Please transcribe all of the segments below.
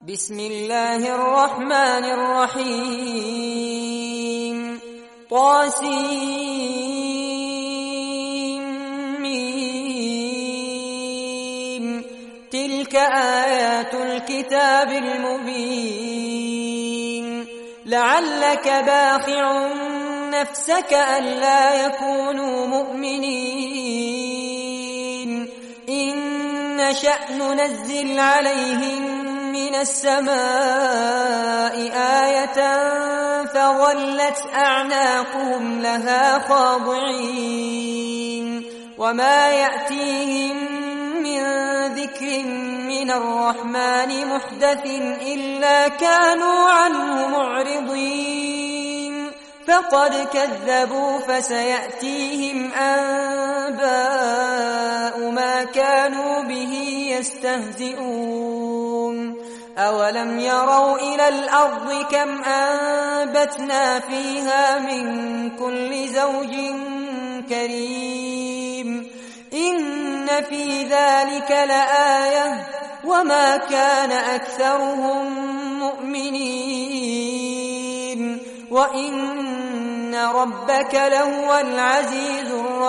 بسم الله الرحمن الرحيم طاسيم تلك آيات الكتاب المبين لعلك باخع نفسك ألا يكونوا مؤمنين إن نشأ ننزل عليهم من السماء آية فظلت أعناقهم لها خاضعين وما يأتيهم من ذكر من الرحمن محدث إلا كانوا عنه معرضين فقد كذبوا فسيأتيهم أنباء ما كانوا به يستهزئون أولم يروا إلى الأرض كم أنبتنا فيها من كل زوج كريم إن في ذلك لآية وما كان أكثرهم مؤمنين وإن ربك لهو العزيز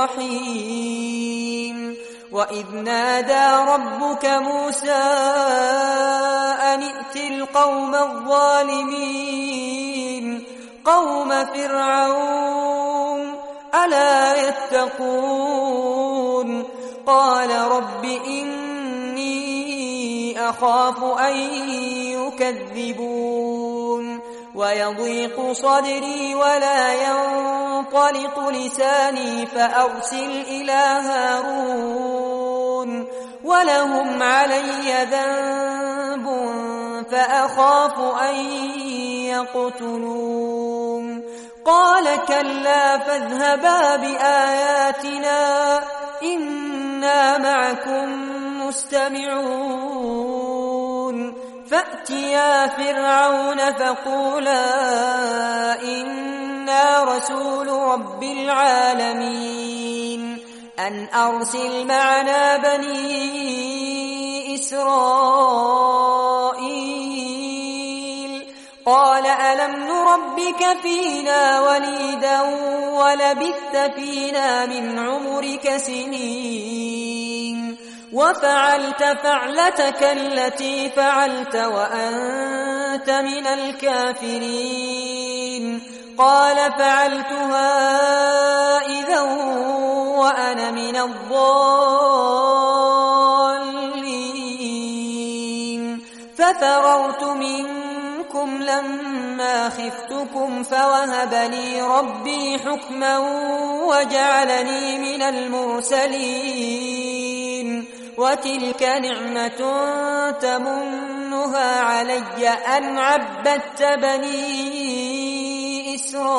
الرحيم وإذ نادى ربك موسى أن ائت القوم الظالمين قوم فرعون ألا يتقون قال رب إني أخاف أن يكذبون ويضيق صدري ولا ينطلق لساني فأرسل إلى هارون ولهم علي ذنب فأخاف أن يقتلون قال كلا فاذهبا بآياتنا إنا معكم مستمعون فأتيا فرعون فقولا إنا رسول رب العالمين أن أرسل معنا بني إسرائيل قال ألم نربك فينا وليدا ولبثت فينا من عمرك سنين وفعلت فعلتك التي فعلت وأنت من الكافرين قال فعلتها إذا وأنا من الضالين ففررت منكم لما خفتكم فوهب لي ربي حكما وجعلني من المرسلين وتلك نعمة تمنها علي أن عبدت بني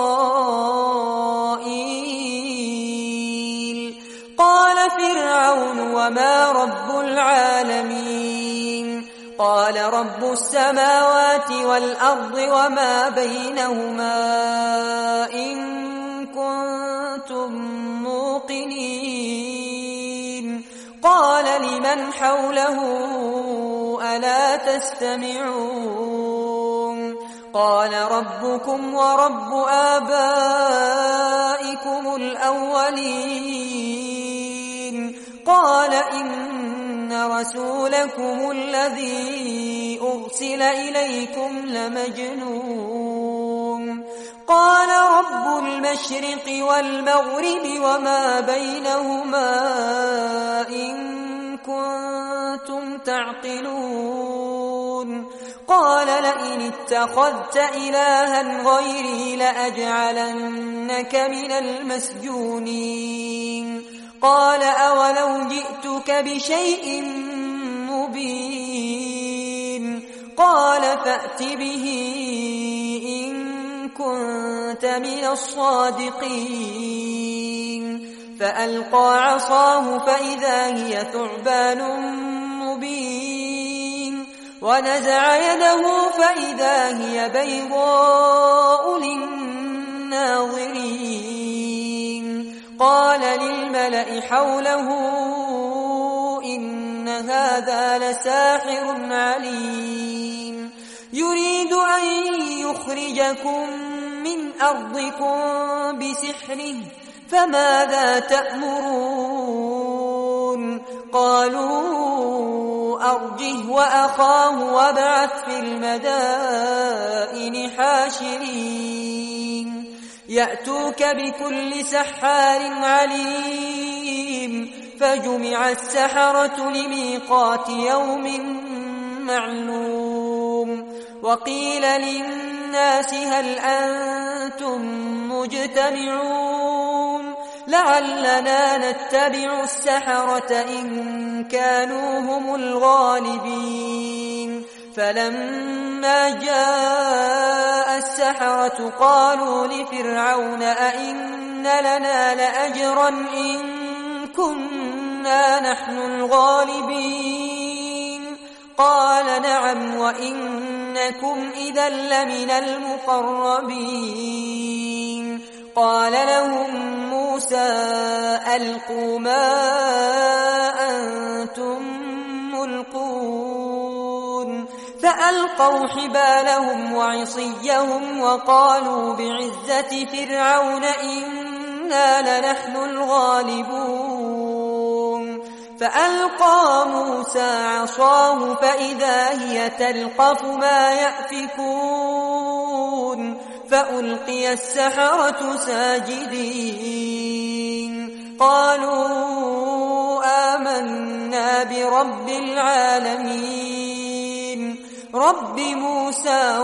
إسرائيل قال فرعون وما رب العالمين قال رب السماوات والأرض وما بينهما إن كنتم موقنين قال لمن حوله ألا تستمعون قال ربكم ورب آبائكم الأولين قال إن رسولكم الذي أرسل إليكم لمجنون قال رب المشرق والمغرب وما بينهما إن كنتم تعقلون قال لئن اتخذت إلها غيري لأجعلنك من المسجونين قال أولو جئتك بشيء مبين قال فأت به إن كنت من الصادقين فألقى عصاه فإذا هي ثعبان مبين ونزع يده فإذا هي بيضاء للناظرين قال للملأ حوله إن هذا لساحر عليم يريد أن يخرجكم من أرضكم بسحره فماذا تأمرون قالوا أرجه وأخاه وابعث في المدائن حاشرين يأتوك بكل سحار عليم فجمع السحرة لميقات يوم معلوم وقيل للناس هل أنتم مجتمعون لعلنا نتبع السحرة إن كانوا هم الغالبين فلما جاء السحرة قالوا لفرعون أئن لنا لأجرا إن كنا نحن الغالبين قال نعم وإنكم إذا لمن المقربين قال لهم موسى ألقوا ما أنتم ملقون فألقوا حبالهم وعصيهم وقالوا بعزة فرعون إنا لنحن الغالبون فألقى موسى عصاه فإذا هي تلقف ما يأفكون فألقي السحرة ساجدين قالوا آمنا برب العالمين رب موسى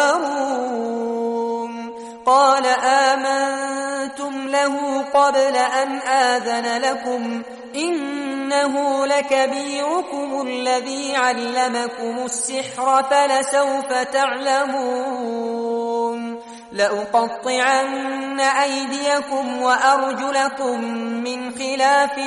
وهارون قال آمنتم له قبل أن آذن لكم إنه لكبيركم الذي علمكم السحر فلسوف تعلمون لأقطعن أيديكم وأرجلكم من خلاف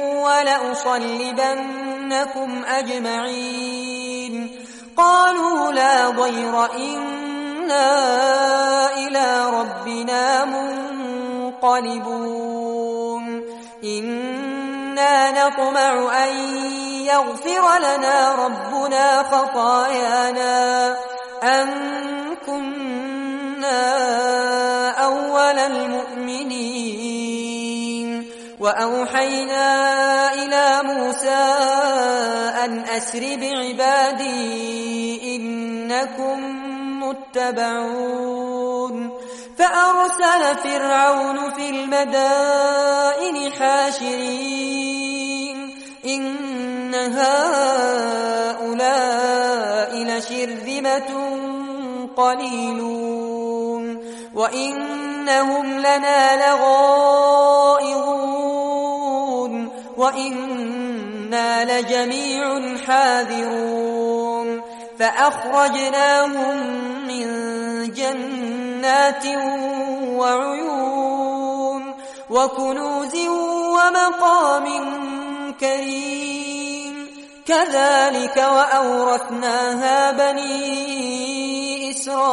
ولأصلبنكم أجمعين قالوا لا ضير إنا إلى ربنا منقلبون إنا نطمع أن يغفر لنا ربنا خطايانا أن كنا أول المؤمنين وأوحينا إلى موسى أن أسر بعبادي إنكم متبعون فأرسل فرعون في المدائن حاشرين إن هؤلاء لشرذمة قليلون وإنهم لنا لغائظون وإنا لجميع حاذرون فأخرجناهم من جنات وعيون وكنوز ومقام كريم كذلك وأورثناها بني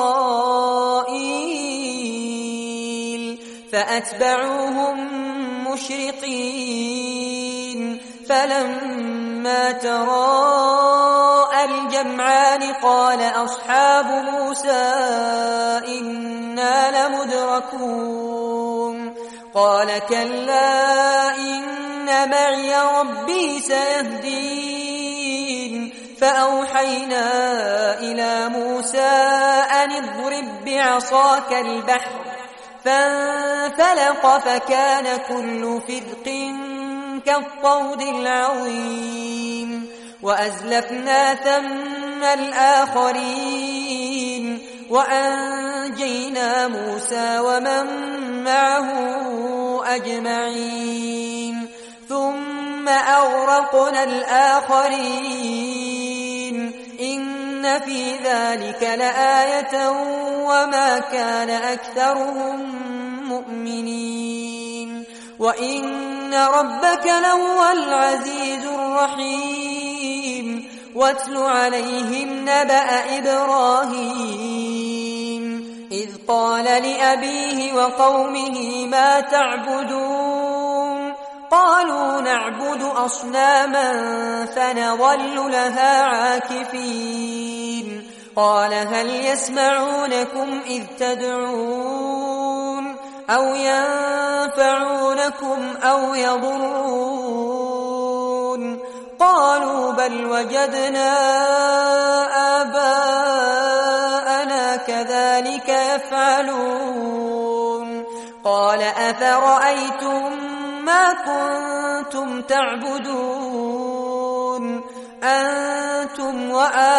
إسرائيل فأتبعوهم مشرقين فلما تراءى الجمعان قال أصحاب موسى إنا لمدركون قال كلا إن معي ربي سيهدين فأوحينا إلى موسى أن اضرب بعصاك البحر فانفلق فكان كل فرق كالطود العظيم وأزلفنا ثم الآخرين وأنجينا موسى ومن معه أجمعين ثم أغرقنا الآخرين إن في ذلك لآية وما كان أكثرهم مؤمنين وإن ربك لهو العزيز الرحيم واتل عليهم نبأ إبراهيم إذ قال لأبيه وقومه ما تعبدون قالوا نعبد أصناما فنظل لها عاكفين قال هل يسمعونكم إذ تدعون أو ينفعونكم أو يضرون قالوا بل وجدنا آباءنا كذلك يفعلون قال أفرأيتم ما كنتم تعبدون أنتم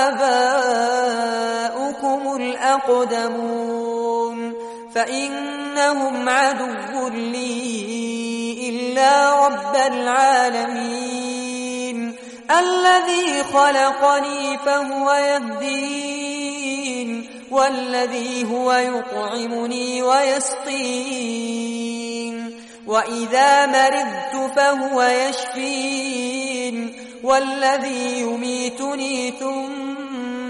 وآباؤكم الأقدمون فإنهم عدو لي إلا رب العالمين الذي خلقني فهو يهدين والذي هو يطعمني ويسقين وإذا مرضت فهو يشفين والذي يميتني ثم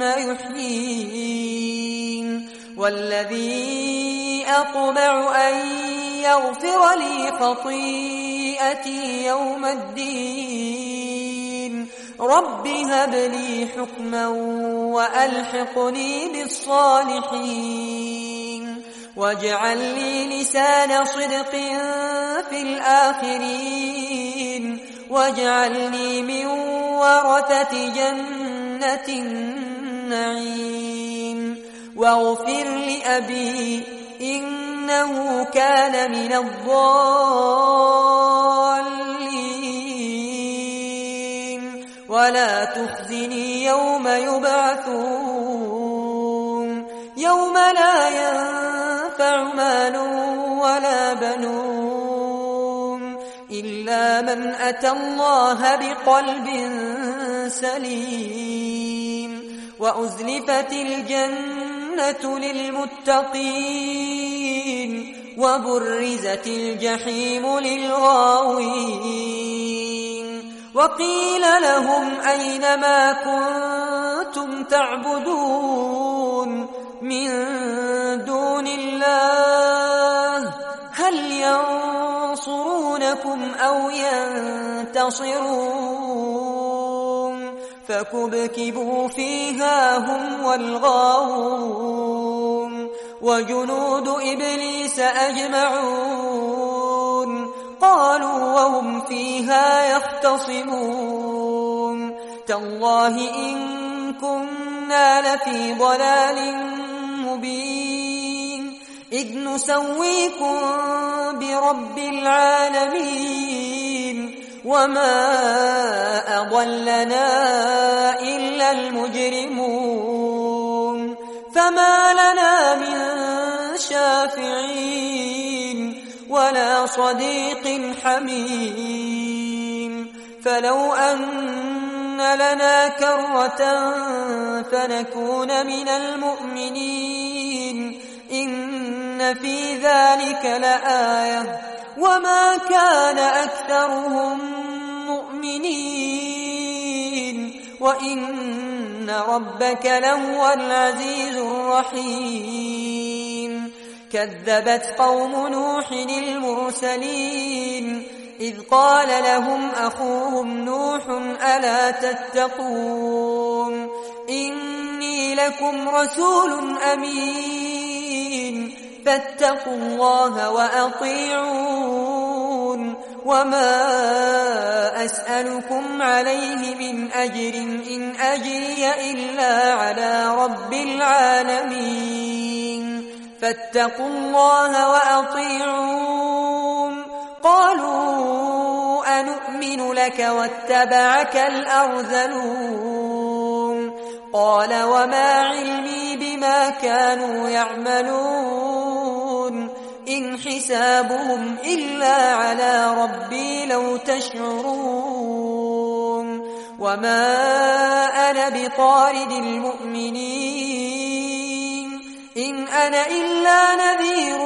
يحيين والذي أطمع أن يغفر لي خطيئتي يوم الدين رب هب لي حكما وألحقني بالصالحين واجعل لي لسان صدق في الآخرين واجعلني من ورثة جنة النعيم واغفر لأبي إنه كان من الضالين ولا تخزني يوم يبعثون يوم لا ينفع مال ولا بنون إلا من أتى الله بقلب سليم وأزلفت الجنة للمتقين وبرزت الجحيم للغاوين وقيل لهم أين ما كنتم تعبدون من دون الله هل ينصرونكم أو ينتصرون فكبكبوا فيها هم والغاوون وجنود إبليس أجمعون قالوا وهم فيها يختصمون تالله إن كنا لفي ضلال مبين إذ نسويكم برب العالمين وما أضلنا إلا المجرمون فما لنا من شافعين ولا صديق حميم فلو أن لنا كرة فنكون من المؤمنين إن في ذلك لآية وما كان أكثرهم مؤمنين وإن ربك لهو العزيز الرحيم كذبت قوم نوح المرسلين إذ قال لهم أخوهم نوح ألا تتقون إني لكم رسول أمين فاتقوا الله وأطيعون وما أسألكم عليه من أجر إن أجري إلا على رب العالمين فاتقوا الله وأطيعون قالوا أنؤمن لك واتبعك الأرذلون قال وما علمي بما كانوا يعملون إن حسابهم إلا على ربي لو تشعرون وما أنا بطارد المؤمنين إن أنا إلا نذير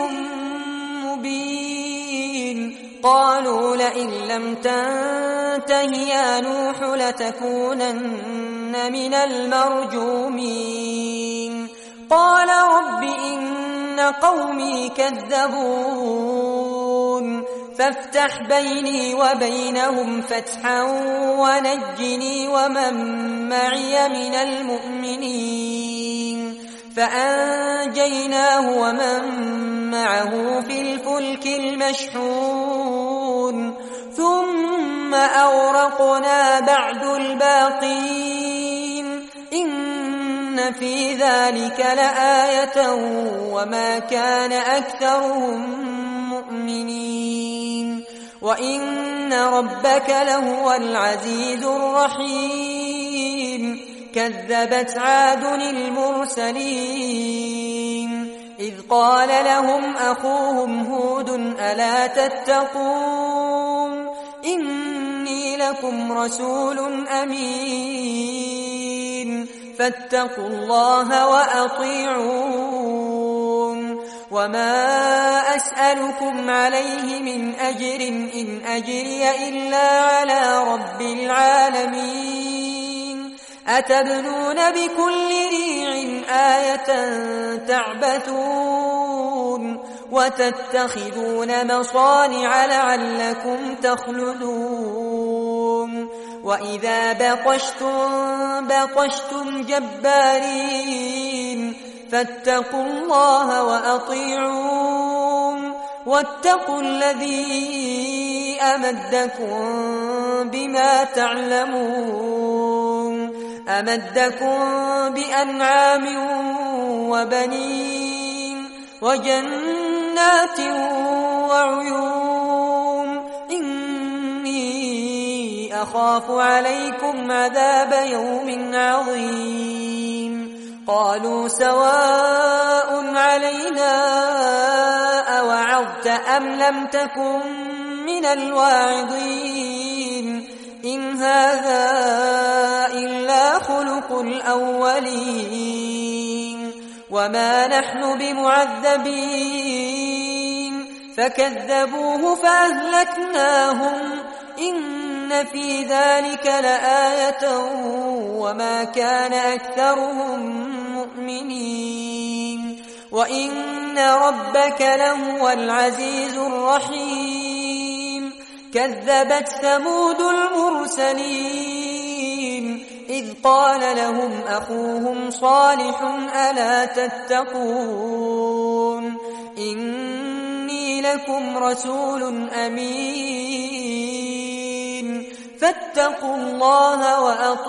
مبين قالوا لئن لم تنته يا نوح لتكونن من المرجومين قال رب إن قومي كذبون فافتح بيني وبينهم فتحا ونجني ومن معي من المؤمنين فأنجيناه ومن معه في الفلك المشحون ثم أغرقنا بعد الباقين إن في ذلك لآية وما كان أكثرهم مؤمنين وإن ربك لهو العزيز الرحيم كذبت عاد المرسلين إذ قال لهم أخوهم هود ألا تتقون إني لكم رسول أمين فاتقوا الله وأطيعون وما أسألكم عليه من أجر إن أجري إلا على رب العالمين أتبنون بكل ريع آية تعبثون وتتخذون مصانع لعلكم تخلدون وإذا بطشتم جبارين فاتقوا الله وأطيعون واتقوا الذي أمدكم بما تعلمون أمدكم بأنعام وبنين وجنات وعيون إني أخاف عليكم عذاب يوم عظيم قالوا سواء علينا أوعظت أم لم تكن من الواعظين إن هذا إلا خلق الأولين وما نحن بمعذبين فكذبوه فأهلكناهم إن في ذلك لآية وما كان أكثرهم مؤمنين وإن ربك لهو العزيز الرحيم كذبت ثمود المرسلين إذ قال لهم أخوهم صالح ألا تتقون إني لكم رسول أمين فاتقوا الله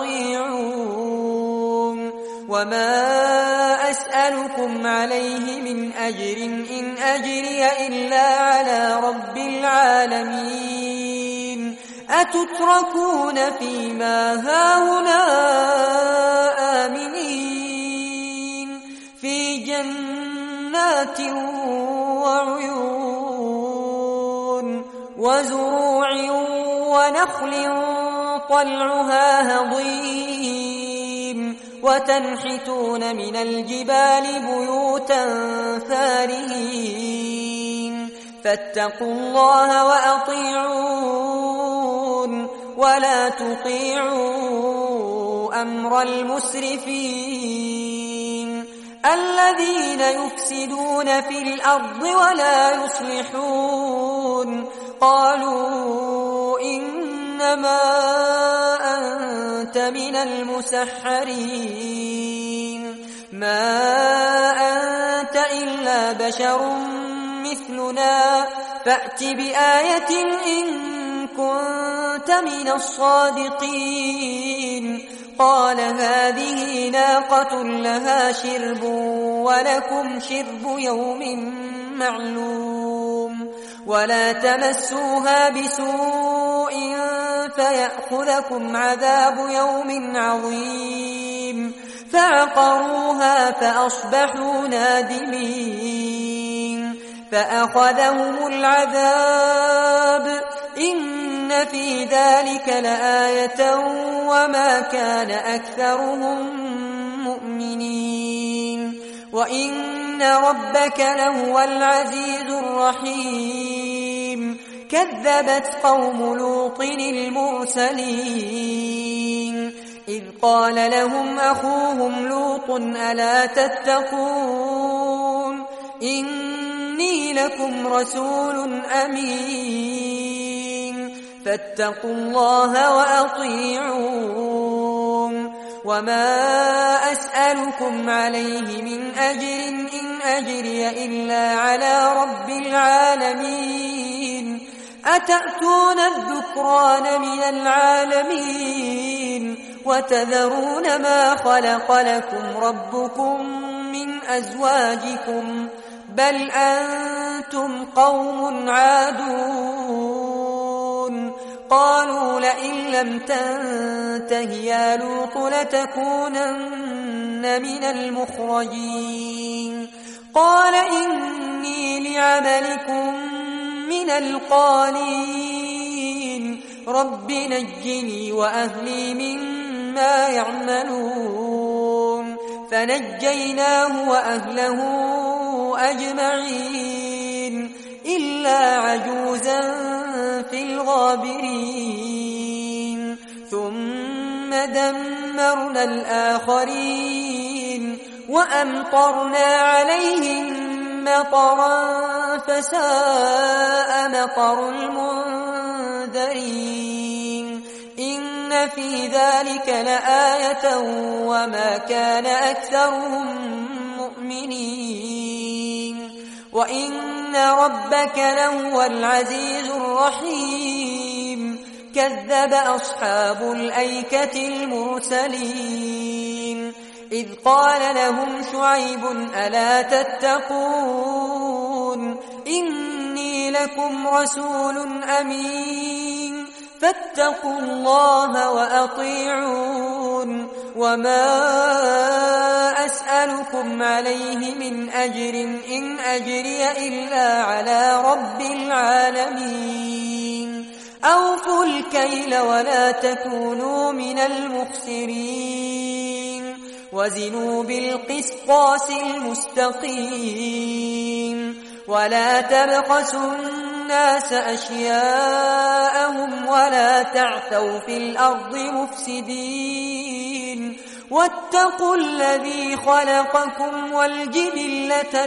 وأطيعون وما أسألكم عليه من أجر إن أجري إلا على رب العالمين أتتركون فيما هاهنا آمنين في جنات وعيون وزروع ونخل طلعها هضيم وتنحتون من الجبال بيوتا فارهين فاتقوا الله وأطيعون ولا تطيعوا أمر المسرفين الذين يفسدون في الأرض ولا يصلحون قالوا إنما أنت من المسحرين ما أنت إلا بشر مثلنا فأت بآية إن كنت من الصادقين قال هذه ناقة لها شرب ولكم شرب يوم معلوم ولا تمسوها بسوء فيأخذكم عذاب يوم عظيم فعقروها فأصبحوا نادمين فأخذهم العذاب إن في ذلك لآية وما كان أكثرهم مؤمنين وإن ربك لهو العزيز الرحيم كذبت قوم لوط المرسلين إذ قال لهم أخوهم لوط ألا تتقون إني لكم رسول أمين فاتقوا الله وأطيعون وما أسألكم عليه من أجر إن أجري إلا على رب العالمين أتأتون الذكران من العالمين وتذرون ما خلق لكم ربكم من أزواجكم بل أنتم قوم عادون قالوا لئن لم تنته يا لوط لتكونن من المخرجين قال إني لعملكم من القالين رب نجني وأهلي مما يعملون فنجيناه وأهله أجمعين إلا عجوزا في الغابرين ثم دمرنا الآخرين وأمطرنا عليهم مطرا فساء مطر المنذرين إن في ذلك لآية وما كان أكثرهم مؤمنين وإن ربك لهو العزيز الرحيم كذب أصحاب الأيكة المرسلين إذ قال لهم شعيب ألا تتقون إني لكم رسول أمين فاتقوا الله وأطيعون وما أسألكم عليه من أجر إن أجري إلا على رب العالمين أوفوا الكيل ولا تكونوا من المخسرين وزنوا بالقسطاس المستقيم ولا تبخسوا الناس أشياءهم ولا تعثوا في الأرض مفسدين واتقوا الذي خلقكم والجبلة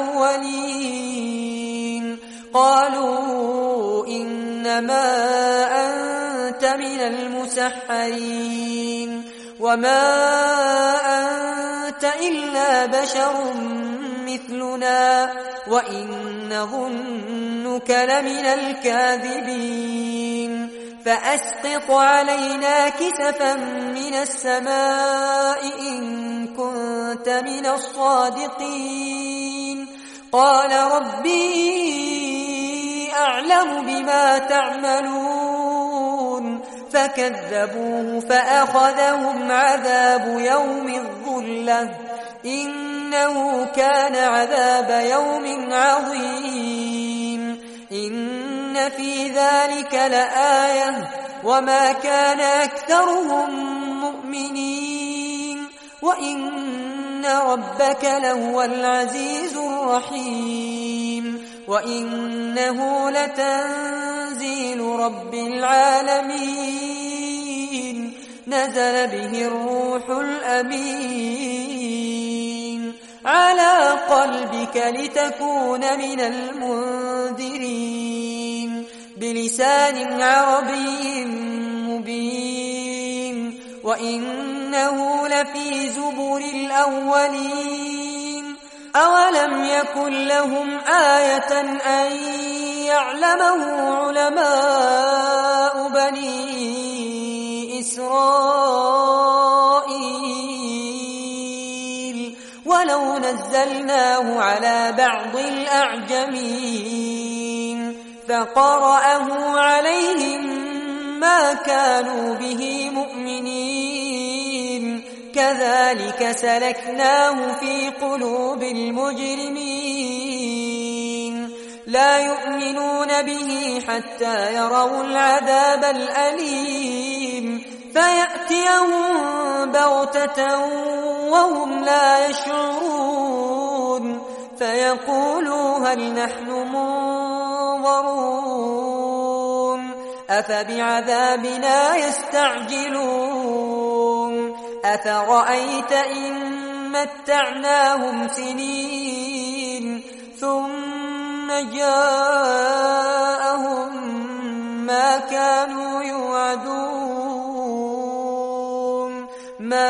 الأولين قالوا إنما أنت من المسحرين وما أنت إلا بشر مثلنا وإن نظنك لمن الكاذبين فأسقط علينا كسفا من السماء إن كنت من الصادقين قال ربي أعلم بما تعملون فكذبوه فأخذهم عذاب يوم الظلة إنه كان عذاب يوم عظيم إن في ذلك لآية وما كان أكثرهم مؤمنين وإن ربك لهو العزيز الرحيم وإنه لتنزيل رب العالمين نزل به الروح الأمين على قلبك لتكون من المنذرين بلسان عربي مبين وإنه لفي زبر الأولين أولم يكن لهم آية أن يعلمه علماء بني إسرائيل ولو نزلناه على بعض الأعجمين فقرأه عليهم ما كانوا به مؤمنين كذلك سلكناه في قلوب المجرمين لا يؤمنون به حتى يروا العذاب الأليم فيأتيهم بغتة وهم لا يشعرون فيقولوا هل نحن منظرون أفبعذابنا يستعجلون أفرأيت إن متعناهم سنين ثم جاءهم ما كانوا يوعدون ما ما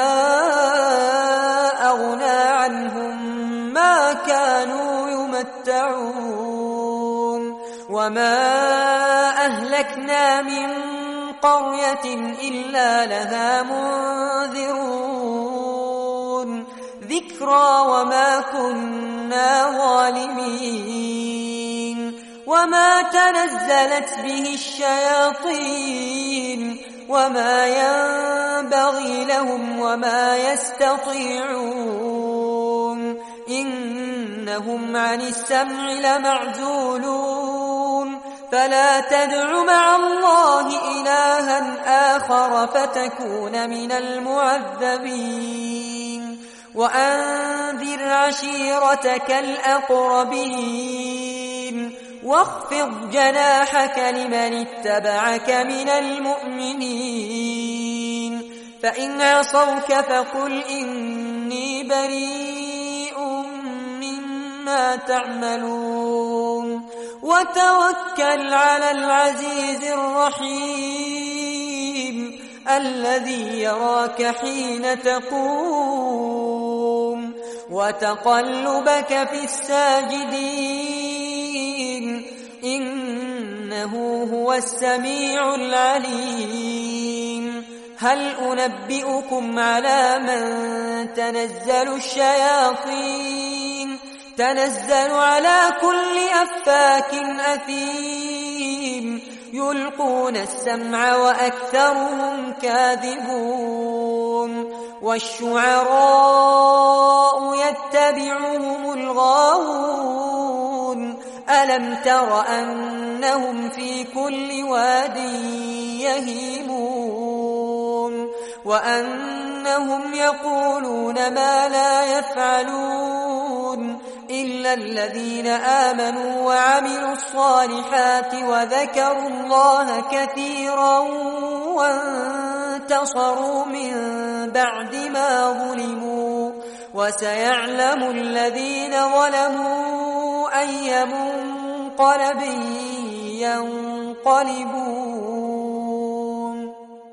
أغنى عنهم ما كانوا يمتعون وما أهلكنا من قرية إلا لها منذرون ذكرى وما كنا ظالمين وما تنزلت به الشياطين وما ينبغي لهم وما يستطيعون إنهم عن السمع لمعزولون فلا تدع مع الله إلها آخر فتكون من المعذبين وأنذر عشيرتك الأقربين واخفض جناحك لمن اتبعك من المؤمنين فإن عصوك فقل إني بريء مما تعملون وتوكل على العزيز الرحيم الذي يراك حين تقوم وتقلبك في الساجدين إنه هو السميع العليم هل أنبئكم على من تنزل الشياطين تنزل على كل أفاك أثيم يلقون السمع وأكثرهم كاذبون والشعراء يتبعهم الغاوون ألم تر أنهم في كل واد يهيمون وأنهم يقولون ما لا يفعلون إلا الذين آمنوا وعملوا الصالحات وذكروا الله كثيرا وانتصروا من بعد ما ظلموا وسيعلم الذين ظلموا أي منقلب ينقلبون